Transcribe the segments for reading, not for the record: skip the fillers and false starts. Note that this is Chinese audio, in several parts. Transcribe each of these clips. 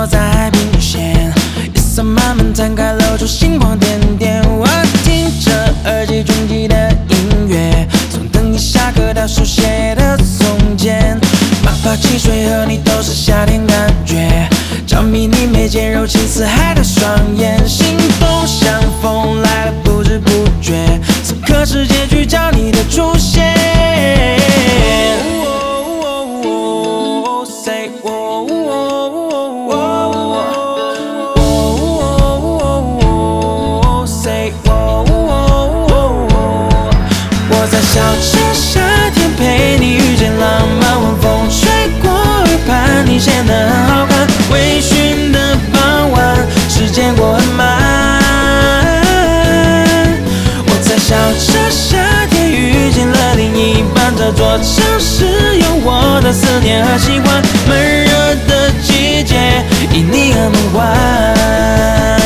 在海平线，夜色慢慢摊开，露出星光点点。我听着耳机中记的音乐，从等你下课到书写的从前，马爬汽水和你都是夏天感觉，着迷你眉间柔情似海的双眼，心动像风来了不知不觉，此刻是结局，叫你的出现。Say say 我在笑着夏天陪你遇见浪漫，晚风吹过耳畔，你显得很好看。微醺的傍晚，时间过很慢。我在笑着夏天遇见了另一半，这座城市有我的思念和喜欢。闷热的季节，因你而梦幻。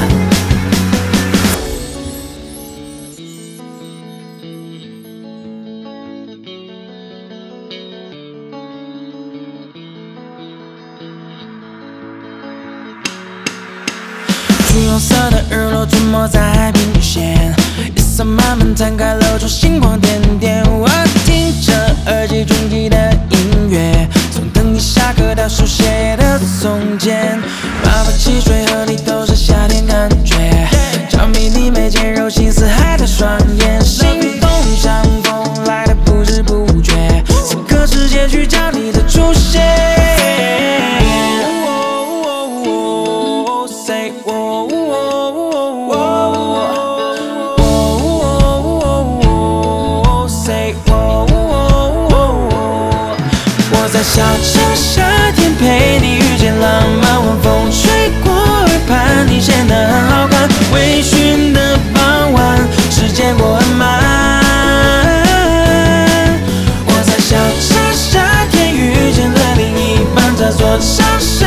橘红色的日落吞没在海平线，夜色慢慢摊开，露出星光点点。我听着耳机中记的音乐，从等你下课到书写的从前，马爬汽水和你都是夏天感觉，着迷你眉间柔情似海的双眼，心动像风来的不知不觉，此刻是结局，叫你的出现。Say say 我在笑着夏天陪你遇见浪漫，晚风吹过耳畔，你显得很好看。微醺的傍晚，时间过很慢。我在笑着夏天遇见了另一半，这座城市